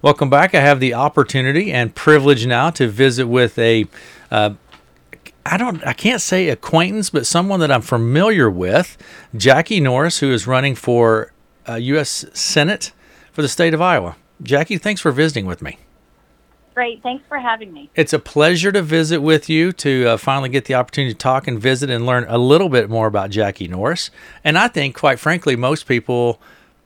Welcome back. I have the opportunity and privilege now to visit with uh, I can't say acquaintance, but someone that I'm familiar with, Jackie Norris, who is running for U.S. Senate for the state of Iowa. Jackie, thanks for visiting with me. Great. Thanks for having me. It's a pleasure to visit with you, to finally get the opportunity to talk and visit and learn a little bit more about Jackie Norris. And I think, quite frankly, most people,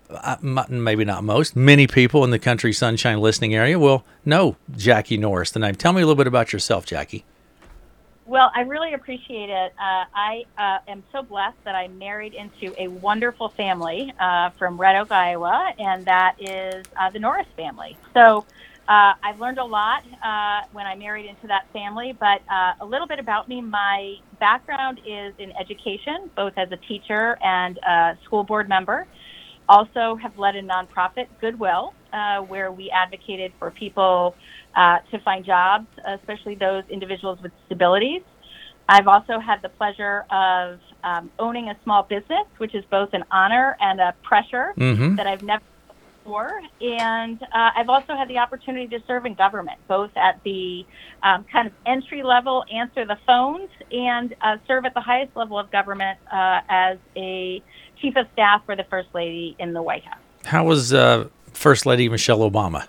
maybe not most, many people in the Country Sunshine listening area will know Jackie Norris, the name. Tell me a little bit about yourself, Jackie. Well, I really appreciate it. I am so blessed that I married into a wonderful family from Red Oak, Iowa, and that is the Norris family. So I've learned a lot when I married into that family, but a little bit about me. My background is in education, both as a teacher and a school board member. Also have led a nonprofit, Goodwill, where we advocated for people to find jobs, especially those individuals with disabilities. I've also had the pleasure of owning a small business, which is both an honor and a pressure Mm-hmm. that I've never done before. And I've also had the opportunity to serve in government, both at the kind of entry level, answer the phones, and serve at the highest level of government as a chief of staff for the First Lady in the White House. How was First Lady Michelle Obama?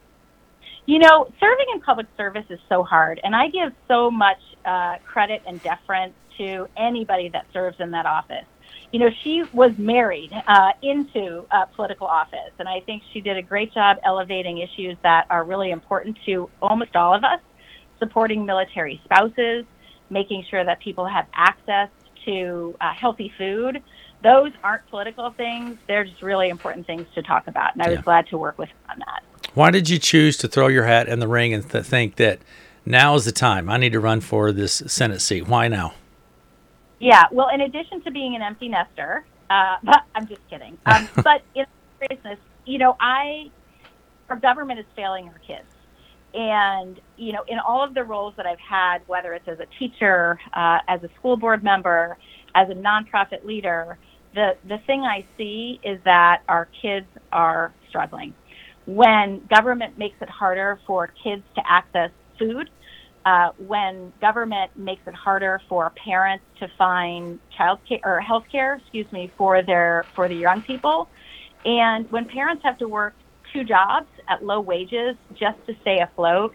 You know, serving in public service is so hard, and I give so much credit and deference to anybody that serves in that office. You know, she was married into political office, and I think she did a great job elevating issues that are really important to almost all of us, supporting military spouses, making sure that people have access to healthy food. Those aren't political things. They're just really important things to talk about, and I was Yeah. glad to work with her on that. Why did you choose to throw your hat in the ring and think that now is the time? I need to run for this Senate seat. Why now? Yeah, well, in addition to being an empty nester, but I'm just kidding. But in seriousness, you know, our government is failing our kids. And, you know, in all of the roles that I've had, whether it's as a teacher, as a school board member, as a nonprofit leader, the thing I see is that our kids are struggling. When government makes it harder for kids to access food, when government makes it harder for parents to find child care or health care, for the young people, and when parents have to work two jobs at low wages just to stay afloat,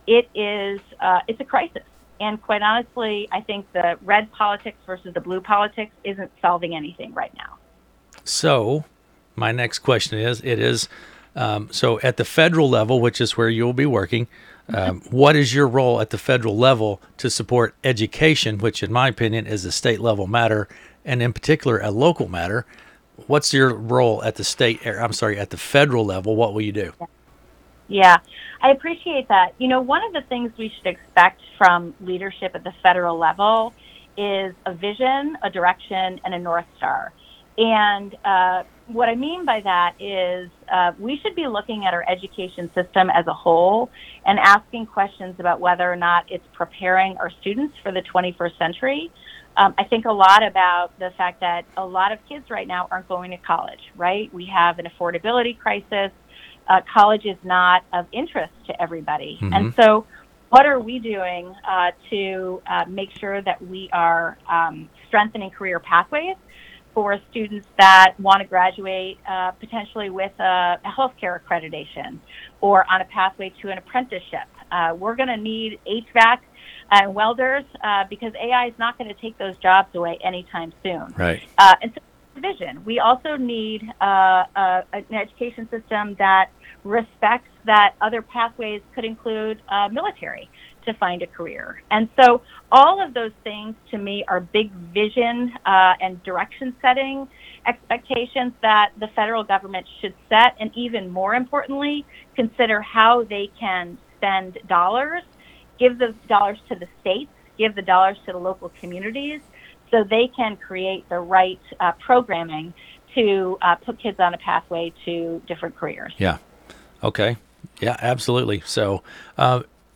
it's a crisis. And quite honestly, I think the red politics versus the blue politics isn't solving anything right now. So, my next question is, so at the federal level, which is where you'll be working, what is your role at the federal level to support education, which in my opinion is a state level matter, and in particular a local matter? What's your role at at the federal level? What will you do? Yeah, I appreciate that. You know, one of the things we should expect from leadership at the federal level is a vision, a direction, and a North Star. And what I mean by that is we should be looking at our education system as a whole and asking questions about whether or not it's preparing our students for the 21st century. I think a lot about the fact that a lot of kids right now aren't going to college, right? We have an affordability crisis. College is not of interest to everybody. Mm-hmm. And so what are we doing to make sure that we are strengthening career pathways for students that want to graduate potentially with a healthcare accreditation or on a pathway to an apprenticeship? We're going to need HVAC and welders because AI is not going to take those jobs away anytime soon. Right. And so vision. We also need an education system that respects that other pathways could include military to find a career. And so all of those things to me are big vision and direction setting expectations that the federal government should set, and even more importantly, consider how they can spend dollars, give the dollars to the states, give the dollars to the local communities so they can create the right programming to put kids on a pathway to different careers. Yeah. Okay. Yeah, absolutely. So,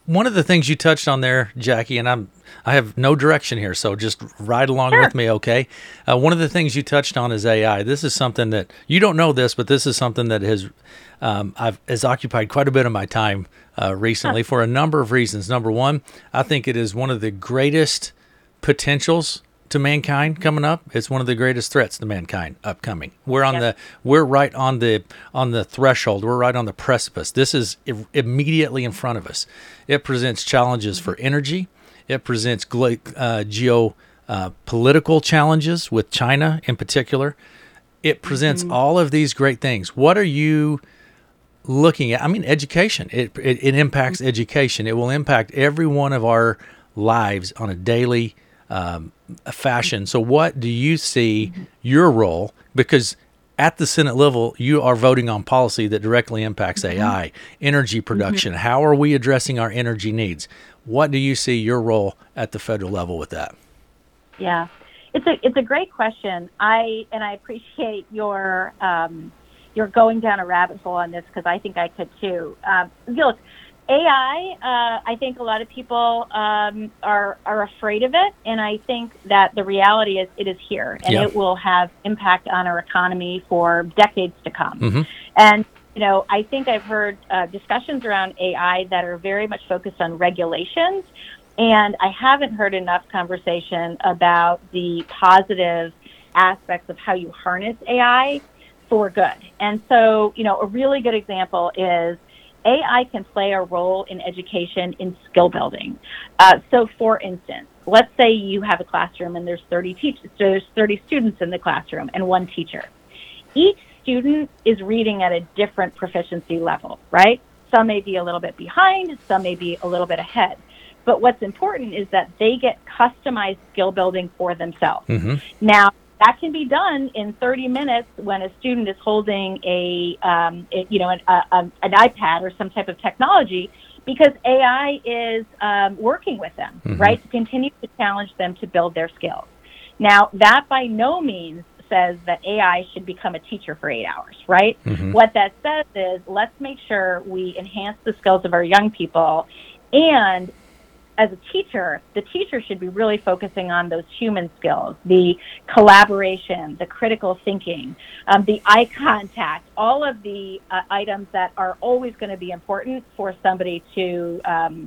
one of the things you touched on there, Jackie, and I have no direction here, so just ride along Sure. with me, okay? One of the things you touched on is AI. This is something that you don't know this, but this is something that has occupied quite a bit of my time recently for a number of reasons. Number one, I think it is one of the greatest potentials to mankind coming up. It's one of the greatest threats to mankind upcoming. We're right on the threshold. We're right on the precipice. This is immediately in front of us. It presents challenges for energy. It presents geopolitical challenges with China in particular. It presents all of these great things. What are you looking at? I mean, education. It impacts education. It will impact every one of our lives on a daily fashion. So what do you see your role? Because at the Senate level, you are voting on policy that directly impacts AI, energy production. How are we addressing our energy needs? What do you see your role at the federal level with that? Yeah, it's a great question. I appreciate your going down a rabbit hole on this, because I think I could too. Look, AI, I think a lot of people are afraid of it, and I think that the reality is it is here, and it will have impact on our economy for decades to come. And I think I've heard discussions around AI that are very much focused on regulations, and I haven't heard enough conversation about the positive aspects of how you harness AI for good. And so, a really good example is AI can play a role in education in skill building. So, for instance, let's say you have a classroom and there's 30 students in the classroom and one teacher. Each student is reading at a different proficiency level, right? Some may be a little bit behind, some may be a little bit ahead. But what's important is that they get customized skill building for themselves. Now, that can be done in 30 minutes when a student is holding an iPad or some type of technology, because AI is working with them, right, to continue to challenge them to build their skills. Now, that by no means says that AI should become a teacher for 8 hours, right? What that says is, let's make sure we enhance the skills of our young people, and as a teacher, the teacher should be really focusing on those human skills, the collaboration, the critical thinking, the eye contact, all of the items that are always going to be important for somebody to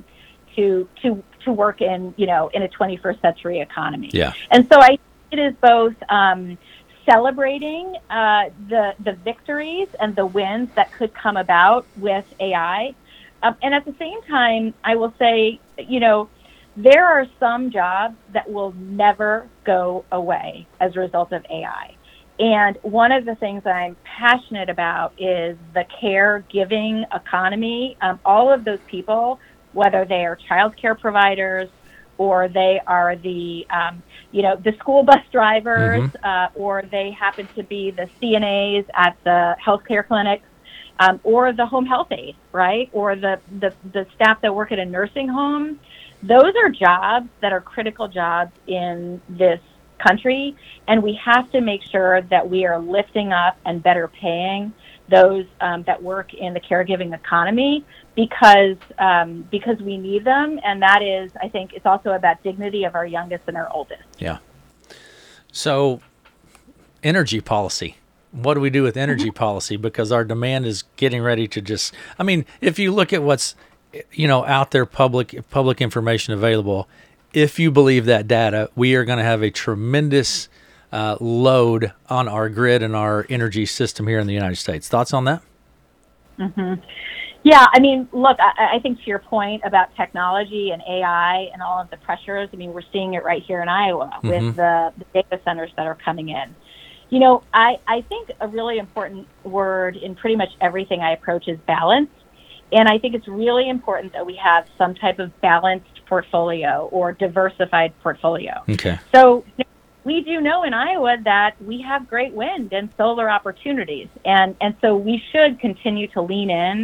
work in, in a 21st century economy. Yeah. And so I think it is both celebrating the victories and the wins that could come about with AI. And at the same time, I will say, there are some jobs that will never go away as a result of AI. And one of the things I'm passionate about is the caregiving economy. All of those people, whether they are childcare providers or they are the school bus drivers, or they happen to be the CNAs at the healthcare clinics, or the home health aide, right? Or the staff that work at a nursing home. Those are jobs that are critical jobs in this country, and we have to make sure that we are lifting up and better paying those that work in the caregiving economy, because we need them, and that is, I think, it's also about dignity of our youngest and our oldest. Yeah. So, energy policy. What do we do with energy policy? Because our demand is getting ready to just, if you look at what's, out there, public information available, if you believe that data, we are going to have a tremendous load on our grid and our energy system here in the United States. Thoughts on that? Yeah, look, I think to your point about technology and AI and all of the pressures, we're seeing it right here in Iowa with the data centers that are coming in. I think a really important word in pretty much everything I approach is balance. And I think it's really important that we have some type of balanced portfolio or diversified portfolio. Okay. So we do know in Iowa that we have great wind and solar opportunities. And so we should continue to lean in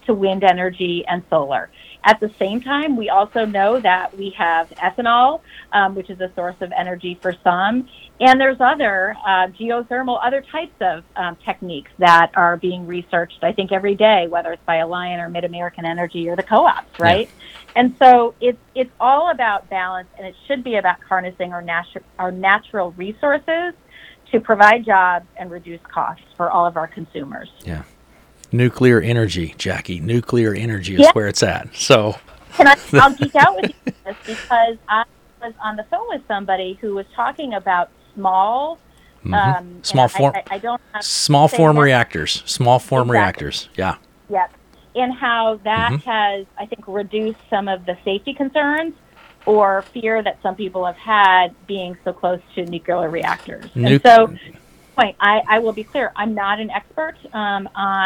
to wind energy and solar. At the same time, we also know that we have ethanol, which is a source of energy for some, and there's other geothermal, other types of techniques that are being researched, I think, every day, whether it's by Alliant or Mid-American Energy or the co-ops, right? Yeah. And so it's all about balance, and it should be about harnessing our natural resources to provide jobs and reduce costs for all of our consumers. Yeah. Nuclear energy, Jackie. Nuclear energy is where it's at. So I'll geek out with you on this because I was on the phone with somebody who was talking about small form reactors. Small form reactors. Yeah. Yes. And how that has, I think, reduced some of the safety concerns or fear that some people have had being so close to nuclear reactors. And so I will be clear, I'm not an expert on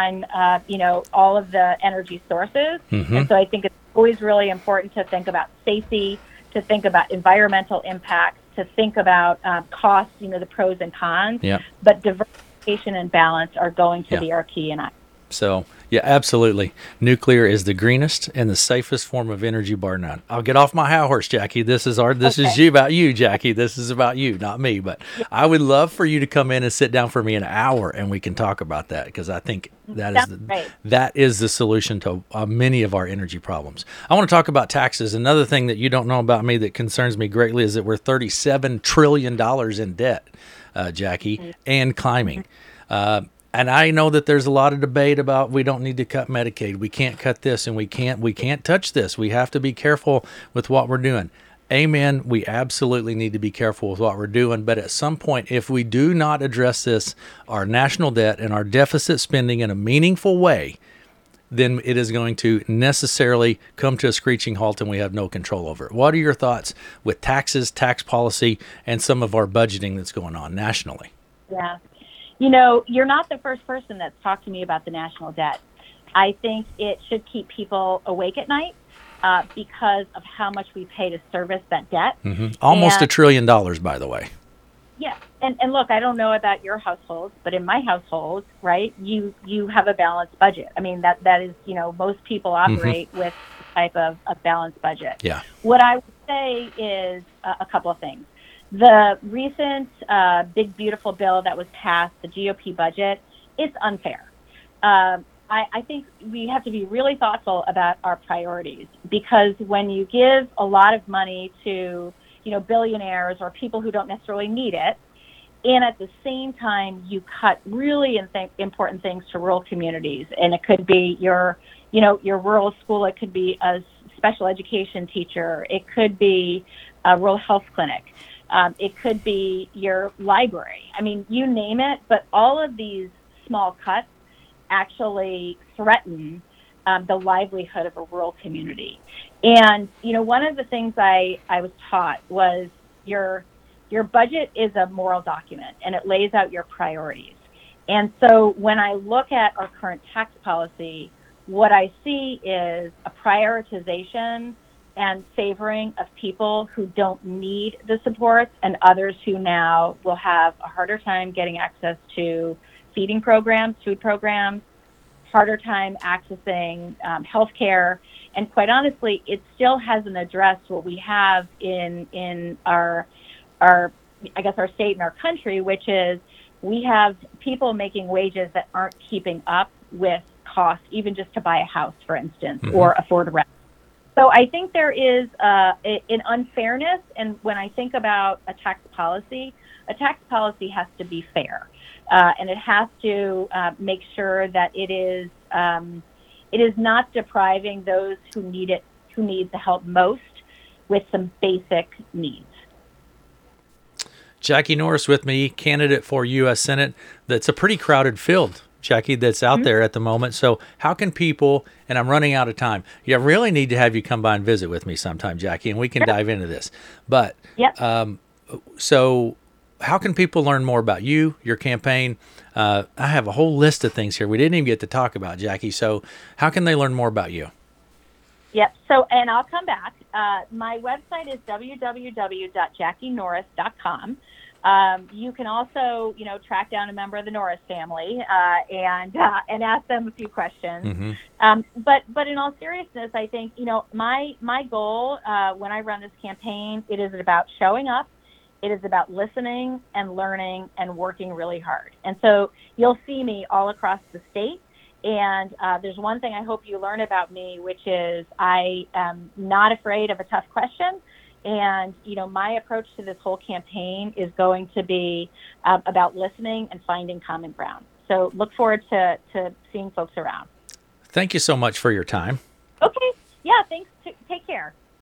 all of the energy sources. And so I think it's always really important to think about safety, to think about environmental impacts, to think about costs, the pros and cons. But diversification and balance are going to be our key. And So, yeah, absolutely. Nuclear is the greenest and the safest form of energy, bar none. I'll get off my high horse, Jackie. This is about you, Jackie. This is about you, not me. But I would love for you to come in and sit down for me an hour and we can talk about that, because I think that is the solution to many of our energy problems. I want to talk about taxes. Another thing that you don't know about me that concerns me greatly is that we're $37 trillion in debt, Jackie, and climbing. And I know that there's a lot of debate about we don't need to cut Medicaid. We can't cut this, and we can't touch this. We have to be careful with what we're doing. Amen. We absolutely need to be careful with what we're doing. But at some point, if we do not address this, our national debt and our deficit spending in a meaningful way, then it is going to necessarily come to a screeching halt and we have no control over it. What are your thoughts with taxes, tax policy, and some of our budgeting that's going on nationally? Yeah. You're not the first person that's talked to me about the national debt. I think it should keep people awake at night because of how much we pay to service that debt. Almost $1 trillion, by the way. Yeah. And look, I don't know about your household, but in my household, right, you have a balanced budget. I mean, that is, most people operate with a type of a balanced budget. Yeah. What I would say is a couple of things. The recent big, beautiful bill that was passed, the GOP budget, it's unfair. I think we have to be really thoughtful about our priorities, because when you give a lot of money to, billionaires or people who don't necessarily need it, and at the same time you cut really important things to rural communities, and it could be your rural school, it could be a special education teacher, it could be a rural health clinic. It could be your library. I mean, you name it, but all of these small cuts actually threaten the livelihood of a rural community. And, one of the things I was taught was your budget is a moral document, and it lays out your priorities. And so when I look at our current tax policy, what I see is a prioritization and favoring of people who don't need the supports and others who now will have a harder time getting access to feeding programs, food programs, harder time accessing health care. And quite honestly, it still hasn't addressed what we have in our state and our country, which is we have people making wages that aren't keeping up with costs, even just to buy a house, for instance, or afford a rent. So I think there is an unfairness, and when I think about a tax policy has to be fair, and it has to make sure that it is not depriving those who need the help most with some basic needs. Jackie Norris with me, candidate for U.S. Senate. That's a pretty crowded field, Jackie, that's out there at the moment. So how can people, and I'm running out of time, I really need to have you come by and visit with me sometime, Jackie, and we can dive into this. But so how can people learn more about you, your campaign? I have a whole list of things here we didn't even get to talk about, Jackie. So how can they learn more about you? Yep. So, and I'll come back. My website is www.jackienorris.com. You can also, track down a member of the Norris family and ask them a few questions. But in all seriousness, I think my goal when I run this campaign, it is about showing up. It is about listening and learning and working really hard. And so you'll see me all across the state. And there's one thing I hope you learn about me, which is I am not afraid of a tough question. And, my approach to this whole campaign is going to be about listening and finding common ground. So look forward to seeing folks around. Thank you so much for your time. Okay. Yeah, thanks. Take care.